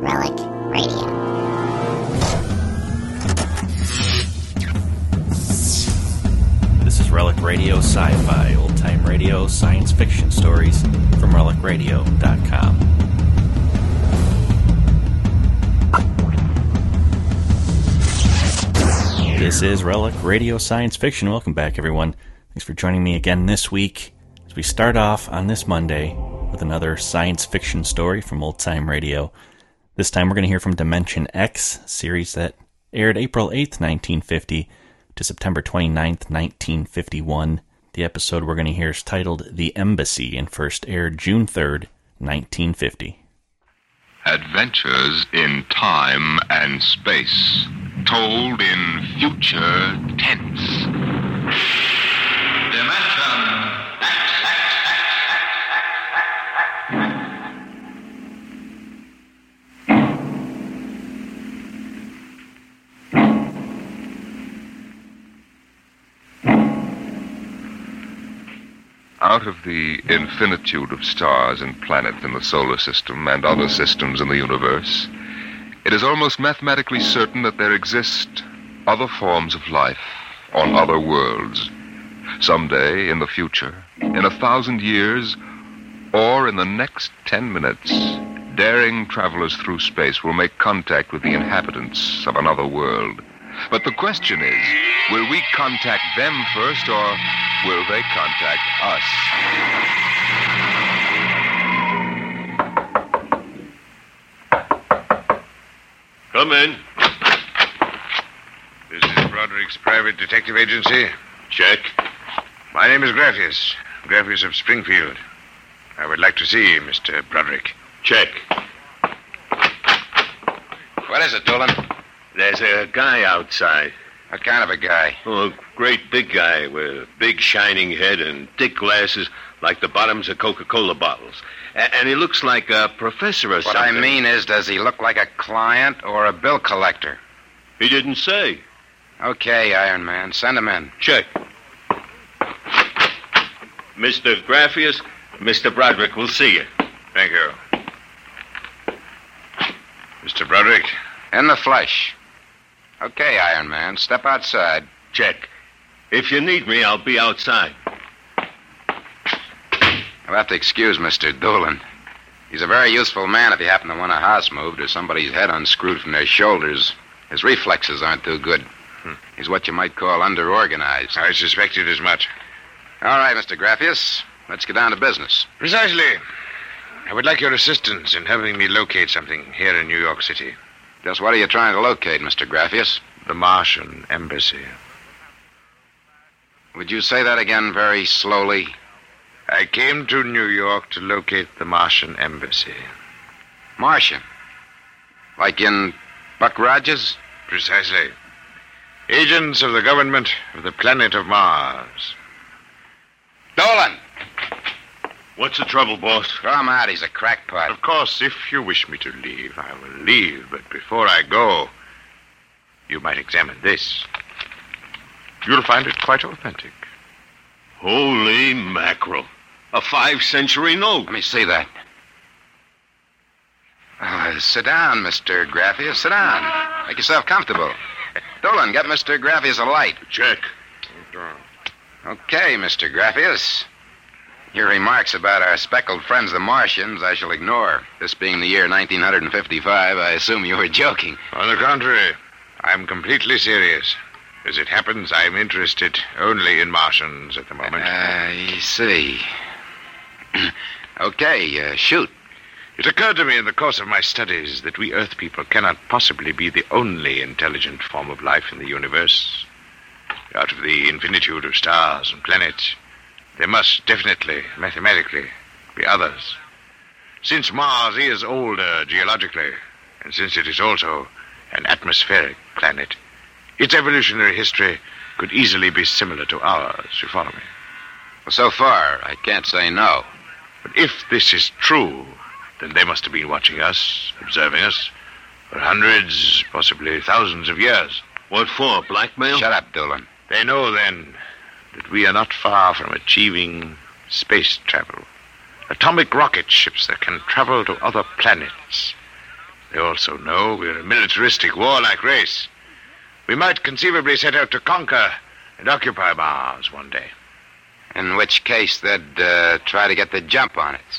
Relic Radio. This is Relic Radio Sci-Fi, old-time radio, science fiction stories from RelicRadio.com. This is Relic Radio Science Fiction. Welcome back, everyone. Thanks for joining me again this week as we start off on this Monday with another science fiction story from Old Time Radio. This time we're going to hear from Dimension X, a series that aired April 8th, 1950 to September 29th, 1951. The episode we're going to hear is titled The Embassy and first aired June 3rd, 1950. Adventures in time and space, told in future tense. Dimension X. Out of the infinitude of stars and planets in the solar system and other systems in the universe, it is almost mathematically certain that there exist other forms of life on other worlds. Someday, in the future, in 1,000 years, or in the next 10 minutes, daring travelers through space will make contact with the inhabitants of another world. But the question is, will we contact them first, or will they contact us? Come in. This is Broderick's private detective agency. Check. My name is Graffius of Springfield. I would like to see Mr. Broderick. Check. What is it, Dolan? There's a guy outside. What kind of a guy? Oh, a great big guy with a big shining head and thick glasses like the bottoms of Coca-Cola bottles. And he looks like a professor or something. What I mean is, does he look like a client or a bill collector? He didn't say. Okay, Iron Man. Send him in. Check. Mr. Graffius, Mr. Broderick will see you. Thank you. Mr. Broderick? In the flesh. Okay, Iron Man. Step outside. Check. If you need me, I'll be outside. You'll have to excuse Mr. Dolan. He's a very useful man if you happen to want a house moved or somebody's head unscrewed from their shoulders. His reflexes aren't too good. He's what you might call underorganized. I suspected as much. All right, Mr. Graffius. Let's get down to business. Precisely. I would like your assistance in helping me locate something here in New York City. Just what are you trying to locate, Mr. Graffius? The Martian Embassy. Would you say that again very slowly? I came to New York to locate the Martian Embassy. Martian? Like in Buck Rogers? Precisely. Agents of the government of the planet of Mars. Dolan! What's the trouble, boss? Throw him out. He's a crackpot. Of course, if you wish me to leave, I will leave. But before I go, you might examine this. You'll find it quite authentic. Holy mackerel. A 5th-century note. Let me see that. Sit down, Mr. Graffius. Sit down. Make yourself comfortable. Dolan, get Mr. Graffius a light. Check. Okay, Mr. Graffius. Your remarks about our speckled friends, the Martians, I shall ignore. This being the year 1955, I assume you were joking. On the contrary, I'm completely serious. As it happens, I'm interested only in Martians at the moment. I see. Okay, shoot. It occurred to me in the course of my studies that we Earth people cannot possibly be the only intelligent form of life in the universe. Out of the infinitude of stars and planets, there must definitely, mathematically, be others. Since Mars is older geologically, and since it is also an atmospheric planet, its evolutionary history could easily be similar to ours, you follow me? Well, so far, I can't say no. But if this is true, then they must have been watching us, observing us, for hundreds, possibly thousands of years. What for, blackmail? Shut up, Dolan. They know, then, that we are not far from achieving space travel. Atomic rocket ships that can travel to other planets. They also know we're a militaristic, warlike race. We might conceivably set out to conquer and occupy Mars one day. In which case, they'd try to get the jump on it.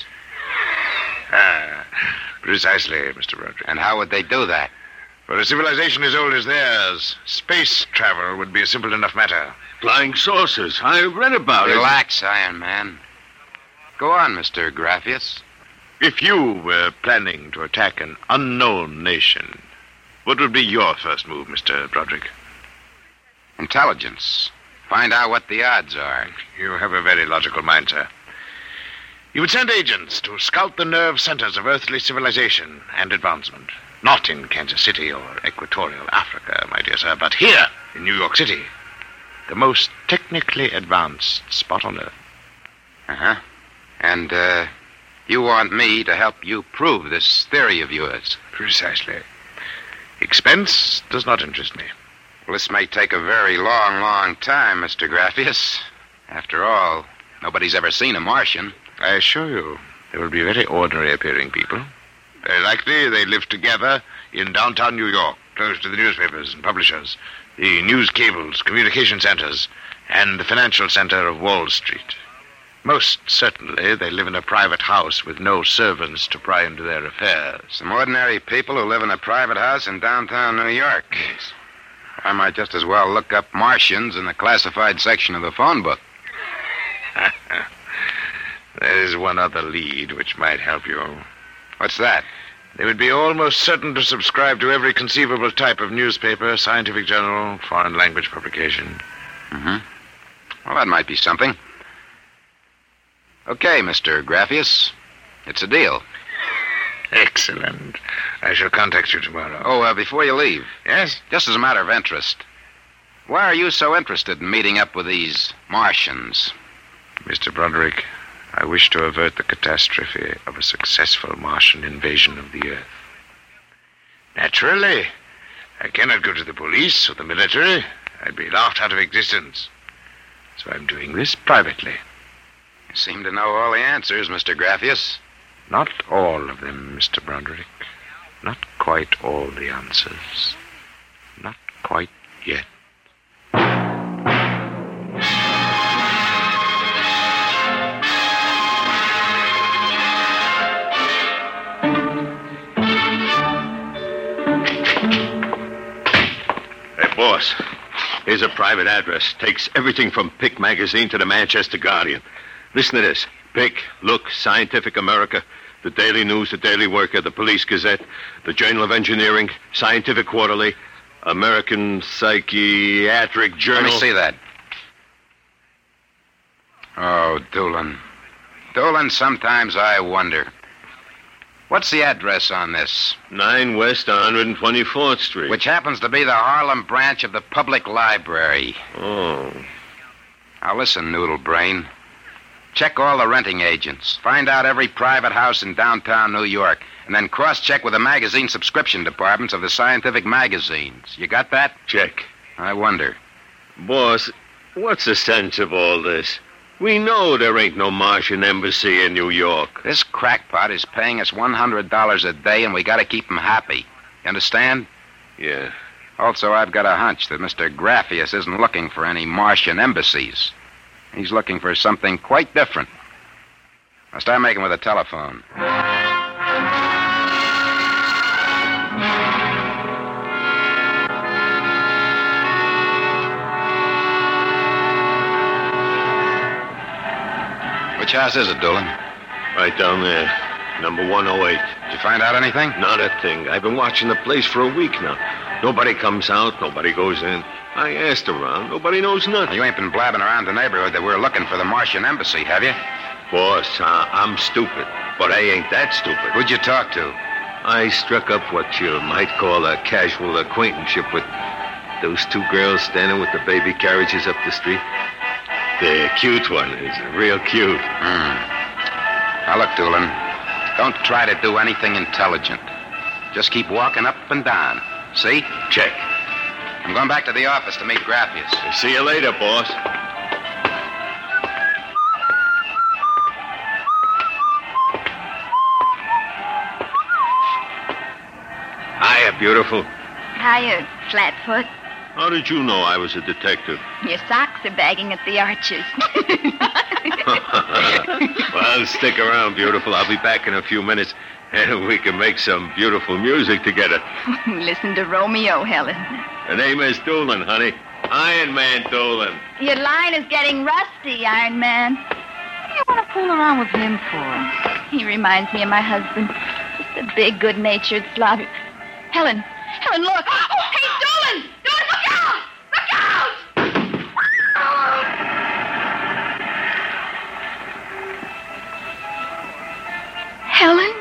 Precisely, Mr. Broderick. And how would they do that? For a civilization as old as theirs, space travel would be a simple enough matter. Flying saucers. I read about it. Relax, Iron Man. Go on, Mr. Graphius. If you were planning to attack an unknown nation, what would be your first move, Mr. Broderick? Intelligence. Find out what the odds are. You have a very logical mind, sir. You would send agents to scout the nerve centers of earthly civilization and advancement. Not in Kansas City or Equatorial Africa, my dear sir, but here in New York City. The most technically advanced spot on Earth. Uh-huh. And, you want me to help you prove this theory of yours? Precisely. Expense does not interest me. Well, this may take a very long, long time, Mr. Graphius. After all, nobody's ever seen a Martian. I assure you, they will be very ordinary-appearing people. Very likely they live together in downtown New York, close to the newspapers and publishers, the news cables, communication centers, and the financial center of Wall Street. Most certainly, they live in a private house with no servants to pry into their affairs. Some ordinary people who live in a private house in downtown New York. Yes. I might just as well look up Martians in the classified section of the phone book. There is one other lead which might help you. What's that? They would be almost certain to subscribe to every conceivable type of newspaper, scientific journal, foreign language publication. Mm-hmm. Well, that might be something. Okay, Mr. Graphius. It's a deal. Excellent. I shall contact you tomorrow. Oh, before you leave. Yes? Just as a matter of interest. Why are you so interested in meeting up with these Martians? Mr. Broderick, I wish to avert the catastrophe of a successful Martian invasion of the Earth. Naturally, I cannot go to the police or the military. I'd be laughed out of existence. So I'm doing this privately. You seem to know all the answers, Mr. Graphius. Not all of them, Mr. Broderick. Not quite all the answers. Not quite yet. Hey, boss. Here's a private address. Takes everything from Pick magazine to the Manchester Guardian. Listen to this. Pick, Look, Scientific America, the Daily News, the Daily Worker, the Police Gazette, the Journal of Engineering, Scientific Quarterly, American Psychiatric Journal. Let me see that. Oh, Doolin. Doolin, sometimes I wonder. What's the address on this? 9 West 124th Street. Which happens to be the Harlem branch of the Public Library. Oh. Now listen, Noodle Brain. Check all the renting agents. Find out every private house in downtown New York. And then cross-check with the magazine subscription departments of the scientific magazines. You got that? Check. I wonder. Boss, what's the sense of all this? We know there ain't no Martian embassy in New York. This crackpot is paying us $100 a day, and we gotta keep him happy. You understand? Yeah. Also, I've got a hunch that Mr. Graphius isn't looking for any Martian embassies. He's looking for something quite different. I'll start making with a telephone. Which house is it, Doolin? Right down there. Number 108. Did you find out anything? Not a thing. I've been watching the place for a week now. Nobody comes out. Nobody goes in. I asked around. Nobody knows nothing. You ain't been blabbing around the neighborhood that we're looking for the Martian embassy, have you? Boss, I'm stupid. But I ain't that stupid. Who'd you talk to? I struck up what you might call a casual acquaintanceship with those 2 girls standing with the baby carriages up the street. The cute one is real cute. Now, look, Doolin, don't try to do anything intelligent. Just keep walking up and down. See? Check. I'm going back to the office to meet Graphius. See you later, boss. Hiya, beautiful. Hiya, Flatfoot. How did you know I was a detective? Your socks are bagging at the arches. Well, stick around, beautiful. I'll be back in a few minutes, and we can make some beautiful music together. Listen to Romeo, Helen. The name is Doolin, honey. Iron Man Doolin. Your line is getting rusty, Iron Man. What do you want to fool around with him for? He reminds me of my husband. Just a big, good-natured Slavic. Helen, look. Oh, hey, Doolin! Doolin, look out! Look out! Helen?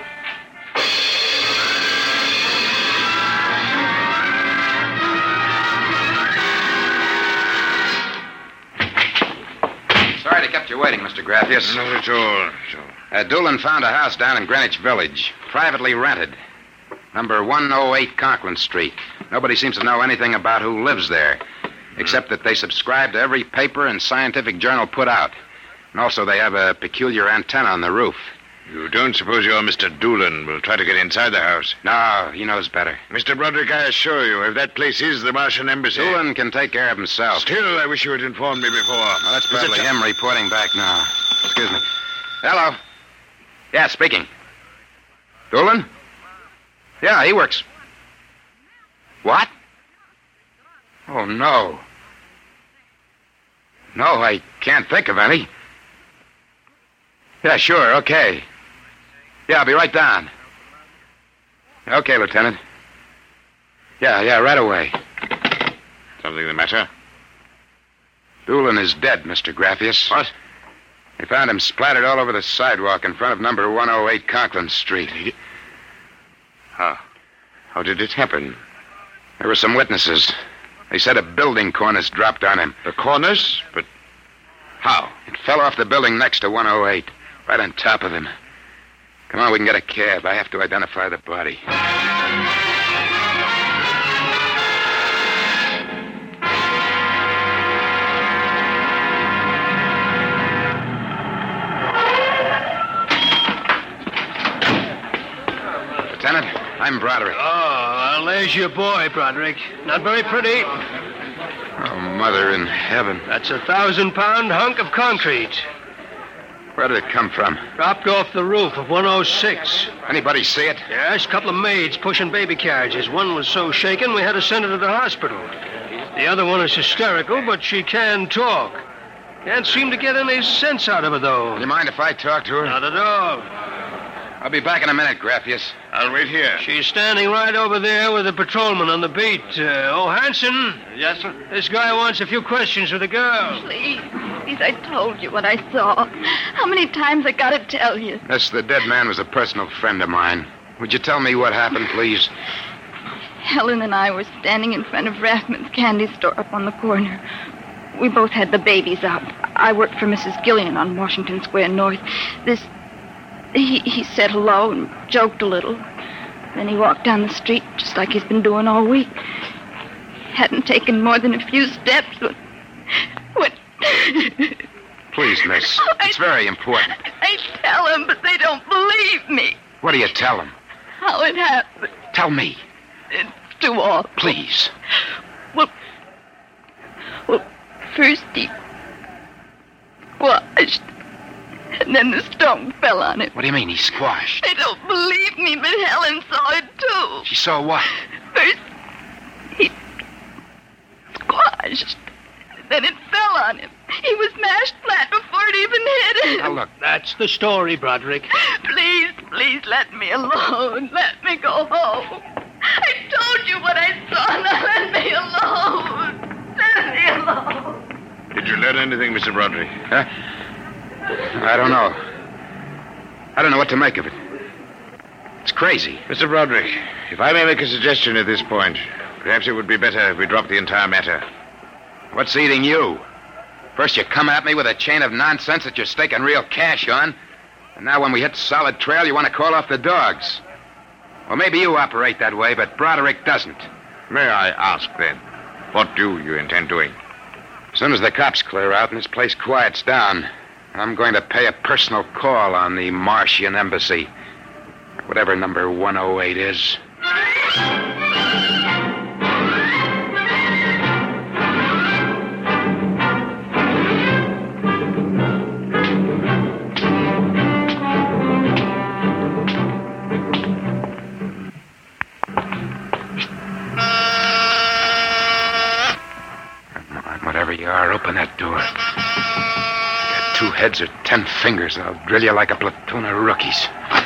Sorry to kept you waiting, Mr. Graffius. Not at all. Doolin found a house down in Greenwich Village, privately rented. Number 108 Conklin Street. Nobody seems to know anything about who lives there, except that they subscribe to every paper and scientific journal put out. And also they have a peculiar antenna on the roof. You don't suppose your Mr. Doolin will try to get inside the house? No, he knows better. Mr. Broderick, I assure you, if that place is the Martian embassy... Doolin can take care of himself. Still, I wish you had informed me before. Well, that's probably him reporting back now. Excuse me. Hello. Yeah, speaking. Doolin? Yeah, he works. What? Oh, no. No, I can't think of any. Yeah, sure, okay. Yeah, I'll be right down. Okay, Lieutenant. Yeah, right away. Something the matter? Doolin is dead, Mr. Graffius. What? They found him splattered all over the sidewalk in front of number 108 Conklin Street. How did it happen? There were some witnesses. They said a building cornice dropped on him. The cornice? But how? It fell off the building next to 108, right on top of him. Come on, we can get a cab. I have to identify the body. Lieutenant, I'm Broderick. Oh, well, there's your boy, Broderick. Not very pretty. Oh, Mother in heaven. That's a 1,000-pound hunk of concrete. Where did it come from? Dropped off the roof of 106. Anybody see it? Yes, a couple of maids pushing baby carriages. One was so shaken we had to send her to the hospital. The other one is hysterical, but she can talk. Can't seem to get any sense out of her, though. Do you mind if I talk to her? Not at all. I'll be back in a minute, Graffius. I'll wait here. She's standing right over there with the patrolman on the beat. Hanson. Yes, sir? This guy wants a few questions with the girl. Please, I told you what I saw. How many times I gotta tell you? Yes, the dead man was a personal friend of mine. Would you tell me what happened, please? Helen and I were standing in front of Rathman's candy store up on the corner. We both had the babies out. I worked for Mrs. Gillian on Washington Square North. He said hello and joked a little. Then he walked down the street just like he's been doing all week. Hadn't taken more than a few steps when... Please, miss. It's very important. I tell them, but they don't believe me. What do you tell them? How it happened. Tell me. It's too awful. Please. Well, first he washed, and then the stone fell on him. What do you mean he squashed? They don't believe me, but Helen saw it too. She saw what? First, he squashed, then it fell on him. He was mashed flat before it even hit him. Now, look. That's the story, Broderick. Please let me alone. Let me go home. I told you what I saw. Now let me alone. Let me alone. Did you learn anything, Mr. Broderick? I don't know. I don't know what to make of it. It's crazy. Mr. Broderick, if I may make a suggestion at this point, perhaps it would be better if we dropped the entire matter. What's eating you? First you come at me with a chain of nonsense that you're staking real cash on. And now when we hit solid trail, you want to call off the dogs. Well, maybe you operate that way, but Broderick doesn't. May I ask, then, what do you intend doing? As soon as the cops clear out and this place quiets down, I'm going to pay a personal call on the Martian embassy. Whatever number 108 is. do it. Your 2 heads or 10 fingers. I'll drill you like a platoon of rookies.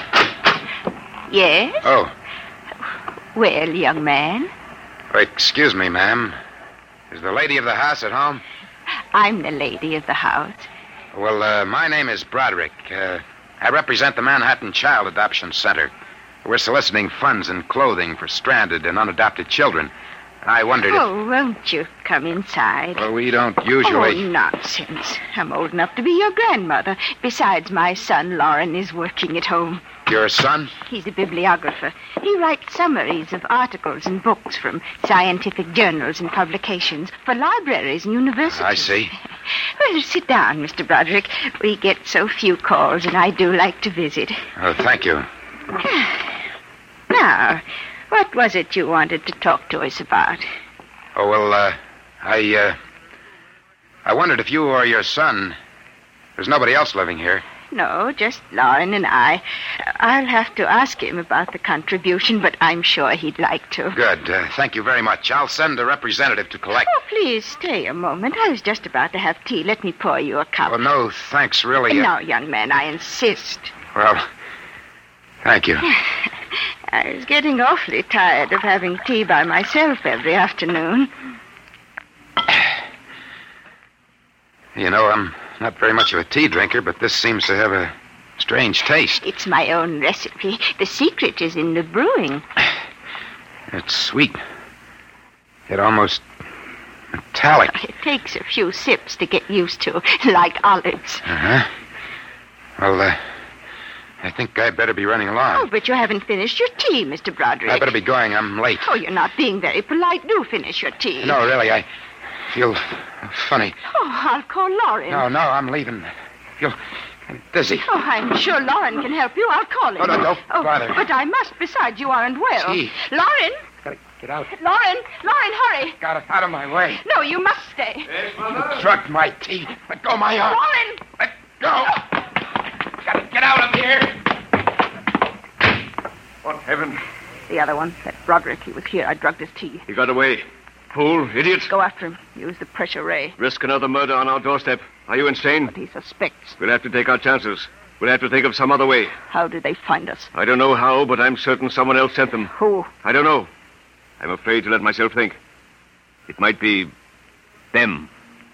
Yes? Oh. Well, young man, Excuse me, ma'am. Is the lady of the house at home? I'm the lady of the house. Well, my name is Broderick. I represent the Manhattan Child Adoption Center. We're soliciting funds and clothing for stranded and unadopted children. I wondered if... Oh, won't you come inside? Well, we don't usually... Oh, nonsense. I'm old enough to be your grandmother. Besides, my son, Lauren, is working at home. Your son? He's a bibliographer. He writes summaries of articles and books from scientific journals and publications for libraries and universities. I see. Well, sit down, Mr. Broderick. We get so few calls, and I do like to visit. Oh, thank you. Now, what was it you wanted to talk to us about? Oh, well, I wondered if you or your son... There's nobody else living here. No, just Lauren and I. I'll have to ask him about the contribution, but I'm sure he'd like to. Good. Thank you very much. I'll send a representative to collect... Oh, please stay a moment. I was just about to have tea. Let me pour you a cup. Oh, no, thanks, really. No, young man, I insist. Well, thank you. I was getting awfully tired of having tea by myself every afternoon. You know, I'm not very much of a tea drinker, but this seems to have a strange taste. It's my own recipe. The secret is in the brewing. It's sweet. Yet almost metallic. It takes a few sips to get used to, like olives. Uh-huh. Well, I think I'd better be running along. Oh, but you haven't finished your tea, Mr. Broderick. I better be going. I'm late. Oh, you're not being very polite. Do finish your tea. No, really, I feel funny. Oh, I'll call Lauren. No, I'm leaving. I feel dizzy. Oh, I'm sure Lauren can help you. I'll call him. Oh, no, don't bother. But I must. Besides, you aren't well. Tea. Lauren! Gotta get out. Lauren, hurry. Got it out of my way. No, you must stay. You drugged my tea. Let go of my arm. Lauren! Let go. Gotta get out of here. What heaven? The other one, that Broderick, he was here. I drugged his tea. He got away. Fool, idiot. Go after him. Use the pressure ray. Risk another murder on our doorstep. Are you insane? What he suspects. We'll have to take our chances. We'll have to think of some other way. How did they find us? I don't know how, but I'm certain someone else sent them. Who? I don't know. I'm afraid to let myself think. It might be them.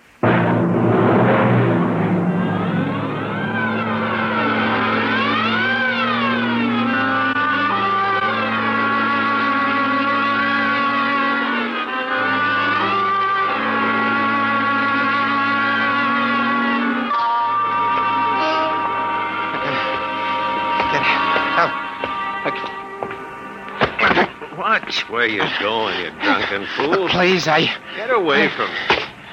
Watch where you're going, you drunken fool. Please, Get away from me.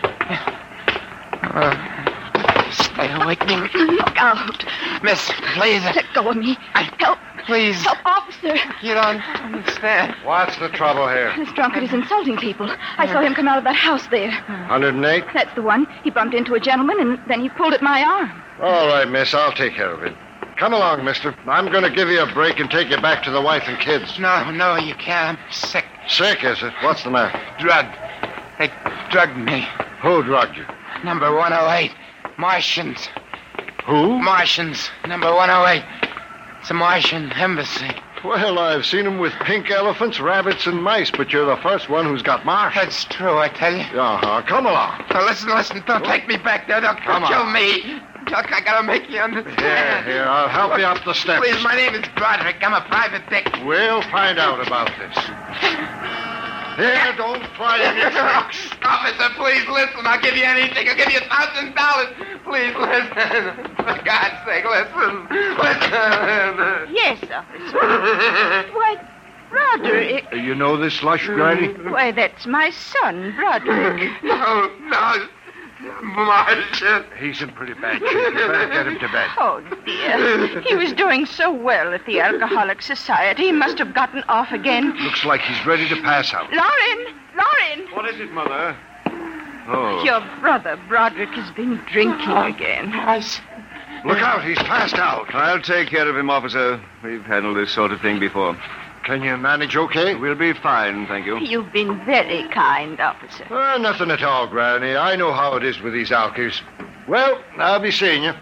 Stay awake. Look out. Miss, please. Let go of me. Help. Please. Help, officer. You don't understand. What's the trouble here? This drunkard is insulting people. I saw him come out of that house there. 108? That's the one. He bumped into a gentleman, and then he pulled at my arm. All right, miss. I'll take care of it. Come along, mister. I'm going to give you a break and take you back to the wife and kids. No, you can't. I'm sick. Sick, is it? What's the matter? Drugged. They drugged me. Who drugged you? Number 108. Martians. Who? Martians. Number 108. It's a Martian embassy. Well, I've seen them with pink elephants, rabbits, and mice, but you're the first one who's got marsh. That's true, I tell you. Uh-huh. Come along. Now, listen. Don't take me back there. Don't Come on. kill me. Look, I gotta make you understand. Here, I'll help you up the steps. Please, my name is Broderick. I'm a private dick. We'll find out about this. Here, don't try any tricks. Officer, please listen. I'll give you anything. I'll give you $1,000. Please listen. For God's sake, listen. Listen. Yes, officer. Why, Broderick. You know this slush, Granny? Why, that's my son, Broderick. No. Martian. He's in pretty bad shape. You better get him to bed. Oh, dear. He was doing so well at the Alcoholic Society. He must have gotten off again. Looks like he's ready to pass out. Lauren! What is it, Mother? Oh. Your brother, Broderick, has been drinking again. Look out, he's passed out. I'll take care of him, officer. We've handled this sort of thing before. Can you manage okay? We'll be fine, thank you. You've been very kind, officer. Nothing at all, Granny. I know how it is with these Alkies. Well, I'll be seeing you.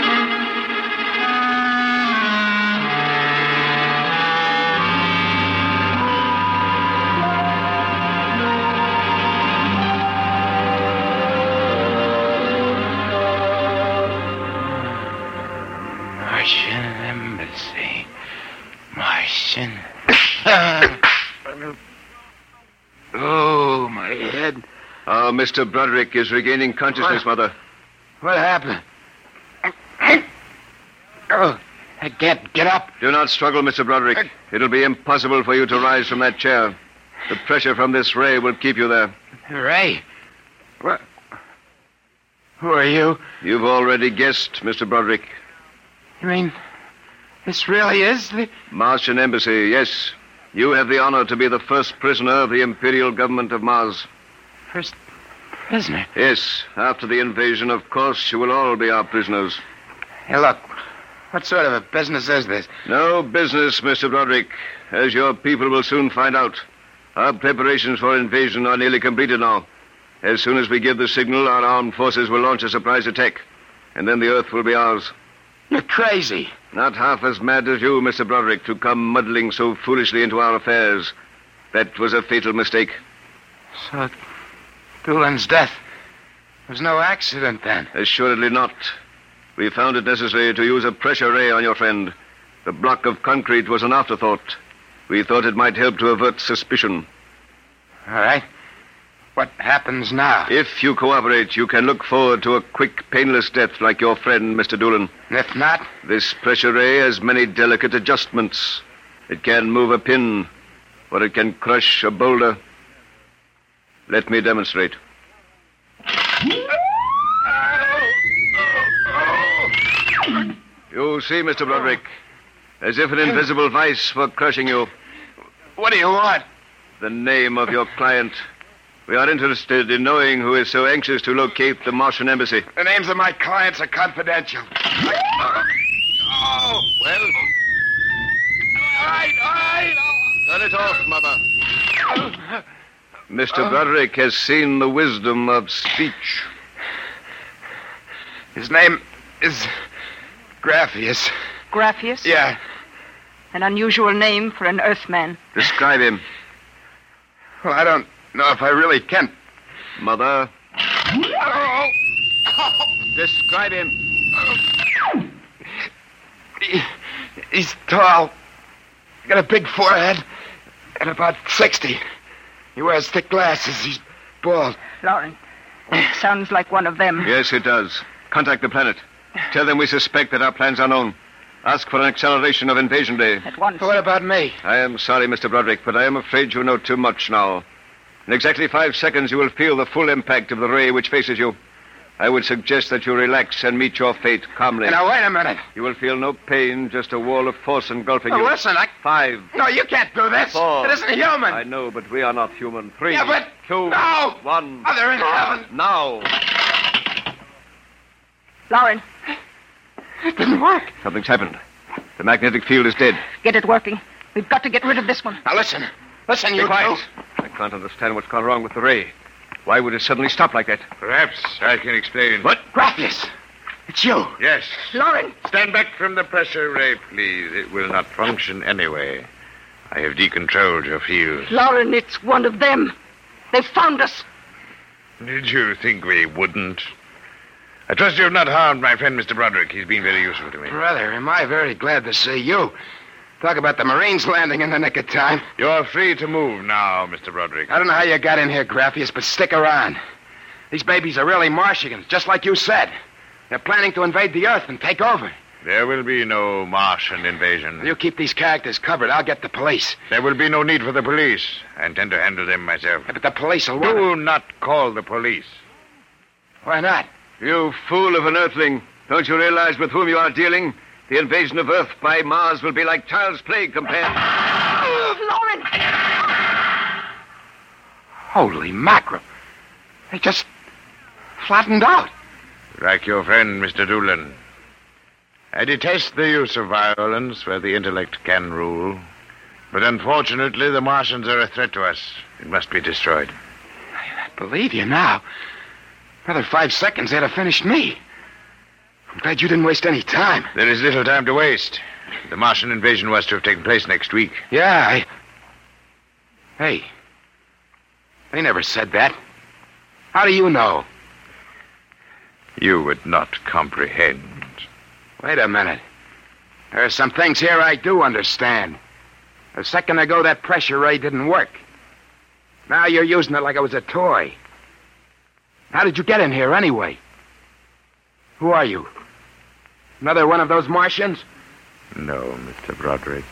Martian embassy. Martian. Oh, my head. Oh, Mr. Broderick is regaining consciousness, Mother. What happened? Oh, I can't get up. Do not struggle, Mr. Broderick. It'll be impossible for you to rise from that chair. The pressure from this ray will keep you there. Ray? What? Who are you? You've already guessed, Mr. Broderick. You mean this really is the... Martian Embassy, yes. You have the honor to be the first prisoner of the Imperial Government of Mars. First prisoner? Yes. After the invasion, of course, you will all be our prisoners. Hey, look. What sort of a business is this? No business, Mr. Broderick. As your people will soon find out. Our preparations for invasion are nearly completed now. As soon as we give the signal, our armed forces will launch a surprise attack. And then the Earth will be ours. You're crazy. Not half as mad as you, Mr. Broderick, to come muddling so foolishly into our affairs. That was a fatal mistake. So, Doolan's death was no accident, then? Assuredly not. We found it necessary to use a pressure ray on your friend. The block of concrete was an afterthought. We thought it might help to avert suspicion. All right. What happens now? If you cooperate, you can look forward to a quick, painless death like your friend, Mr. Doolan. If not? This pressure ray has many delicate adjustments. It can move a pin, or it can crush a boulder. Let me demonstrate. You see, Mr. Broderick, as if an invisible vice for crushing you. What do you want? The name of your client. We are interested in knowing who is so anxious to locate the Martian Embassy. The names of my clients are confidential. Oh, well. All right. Turn it off, Mother. Mr. Broderick has seen the wisdom of speech. His name is Graphius. Graphius? Yeah. An unusual name for an Earthman. Describe him. Well, I don't know if I really can. Mother. Describe him. He's tall. Got a big forehead. And about 60. He wears thick glasses. He's bald. Lauren, sounds like one of them. Yes, it does. Contact the planet. Tell them we suspect that our plans are known. Ask for an acceleration of invasion day. At once. What about me? I am sorry, Mr. Broderick, but I am afraid you know too much now. In exactly 5 seconds, you will feel the full impact of the ray which faces you. I would suggest that you relax and meet your fate calmly. Now, wait a minute. You will feel no pain, just a wall of force engulfing you. Listen, 5. No, you can't do this. 4. It isn't human. I know, but we are not human. 3. Yeah, but... 2. No. 1. Mother in heaven. Now. Lauren. It didn't work. Something's happened. The magnetic field is dead. Get it working. We've got to get rid of this one. Now, listen. Listen, you Be quiet. two. I can't understand what's gone wrong with the ray. Why would it suddenly stop like that? Perhaps I can explain. What? Graphius. It's you. Yes. Lauren. Stand back from the pressure ray, please. It will not function anyway. I have decontrolled your field. Lauren, it's one of them. They've found us. Did you think we wouldn't? I trust you have not harmed my friend, Mr. Broderick. He's been very useful to me. Brother, am I very glad to see you. Talk about the Marines landing in the nick of time. You're free to move now, Mr. Broderick. I don't know how you got in here, Graphius, but stick around. These babies are really Martians, just like you said. They're planning to invade the Earth and take over. There will be no Martian invasion. You keep these characters covered. I'll get the police. There will be no need for the police. I intend to handle them myself. Yeah, but the police will want Do not call the police. Why not? You fool of an Earthling. Don't you realize with whom you are dealing? The invasion of Earth by Mars will be like child's play compared... Lauren! Holy mackerel. They just flattened out. Like your friend, Mr. Doolan. I detest the use of violence where the intellect can rule. But unfortunately, the Martians are a threat to us. It must be destroyed. I believe you now. Another 5 seconds, they'd have finished me. I'm glad you didn't waste any time. There is little time to waste. The Martian invasion was to have taken place next week. Yeah, Hey, they never said that. How do you know? You would not comprehend. Wait a minute. There are some things here I do understand. A second ago, that pressure ray didn't work. Now you're using it like it was a toy. How did you get in here anyway? Who are you? Another one of those Martians? No, Mr. Broderick.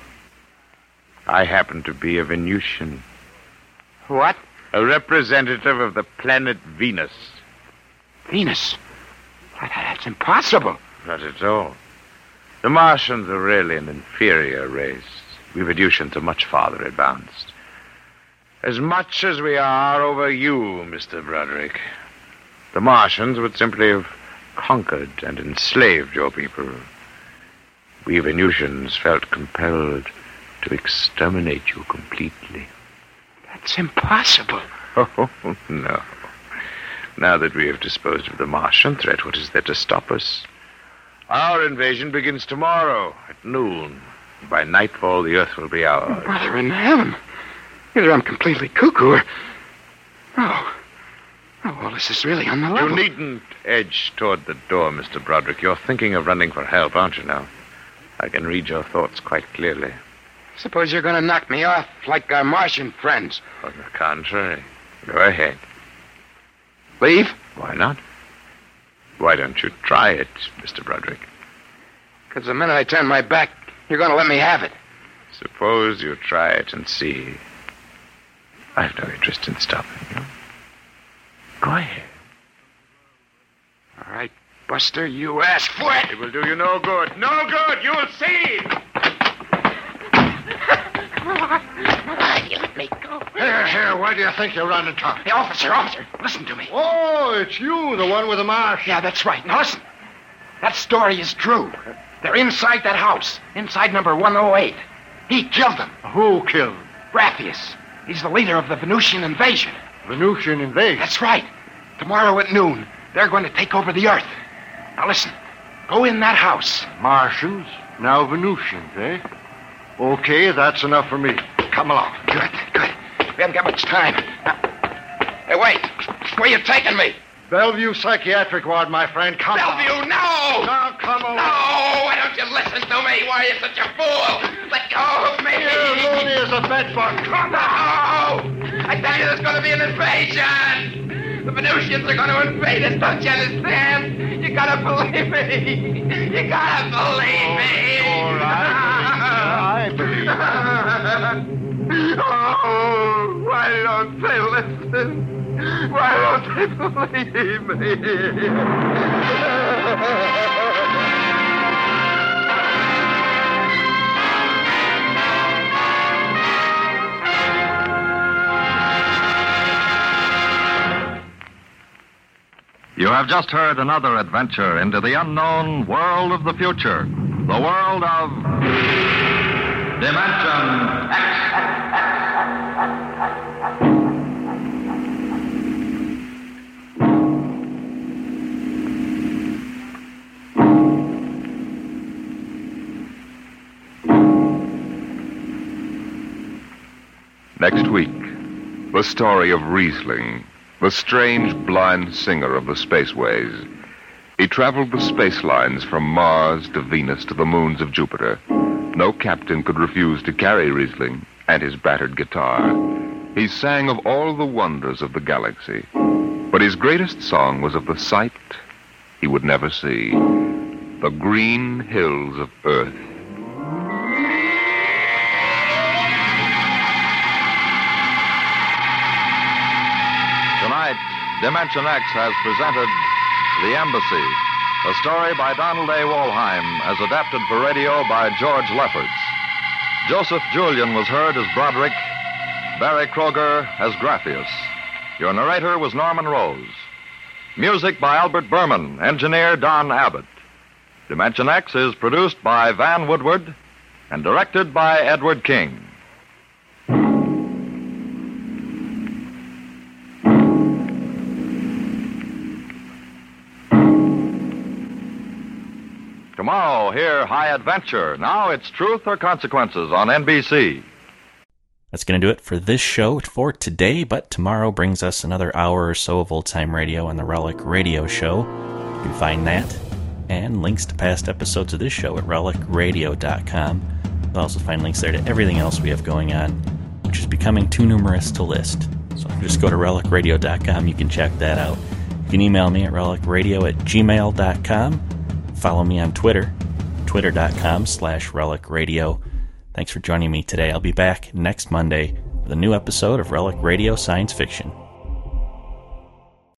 I happen to be a Venusian. What? A representative of the planet Venus. Venus? That's impossible. Not at all. The Martians are really an inferior race. We Venusians are much farther advanced. As much as we are over you, Mr. Broderick. The Martians would simply have conquered and enslaved your people. We Venusians felt compelled to exterminate you completely. That's impossible. Oh, no. Now that we have disposed of the Martian threat, what is there to stop us? Our invasion begins tomorrow at noon. By nightfall, the Earth will be ours. Brother in heaven. Either I'm completely cuckoo or... Oh, well, this is really on the level. You needn't edge toward the door, Mr. Broderick. You're thinking of running for help, aren't you now? I can read your thoughts quite clearly. Suppose you're going to knock me off like our Martian friends. On the contrary. Go ahead. Leave? Why not? Why don't you try it, Mr. Broderick? Because the minute I turn my back, you're going to let me have it. Suppose you try it and see. I've no interest in stopping you. Go ahead. All right, Buster, you asked for it. It will do you no good. No good! You'll see! You let me go. Here, where do you think you're running to? Hey, officer, listen to me. Oh, it's you, the one with the marsh. Yeah, that's right. Now listen. That story is true. They're inside that house, inside number 108. He killed them. Who killed? Brathius. He's the leader of the Venusian invasion. Venusian invasion? That's right. Tomorrow at noon, they're going to take over the Earth. Now listen. Go in that house. Martians, now Venusians, eh? Okay, that's enough for me. Come along. Good. We haven't got much time. Hey, wait. Where you taking me? Bellevue Psychiatric Ward, my friend. Come on. Bellevue, no! Now, come along. No! Why don't you listen to me? Why are you such a fool? Let go of me! You're loony as a bedbug. Come No! on. I tell you, there's going to be an invasion! The Venusians are going to invade us, don't you understand? You gotta believe me! You gotta believe me! All right. I believe you. Oh, why don't they listen? Why don't they believe me? You have just heard another adventure into the unknown world of the future. The world of Dimension X. Next week, the story of Riesling, the strange blind singer of the spaceways. He traveled the space lines from Mars to Venus to the moons of Jupiter. No captain could refuse to carry Riesling and his battered guitar. He sang of all the wonders of the galaxy, but his greatest song was of the sight he would never see, the green hills of Earth. Tonight, Dimension X has presented The Embassy, a story by Donald A. Wollheim, as adapted for radio by George Lefferts. Joseph Julian was heard as Broderick, Barry Kroger as Graphius. Your narrator was Norman Rose. Music by Albert Berman, engineer Don Abbott. Dimension X is produced by Van Woodward and directed by Edward King. Tomorrow, hear High Adventure. Now it's Truth or Consequences on NBC. That's going to do it for this show for today, but tomorrow brings us another hour or so of old-time radio on the Relic Radio Show. You can find that and links to past episodes of this show at relicradio.com. You'll also find links there to everything else we have going on, which is becoming too numerous to list. So just go to relicradio.com. You can check that out. You can email me at relicradio@gmail.com. Follow me on Twitter, twitter.com/relicradio. Thanks for joining me today. I'll be back next Monday with a new episode of Relic Radio Science Fiction.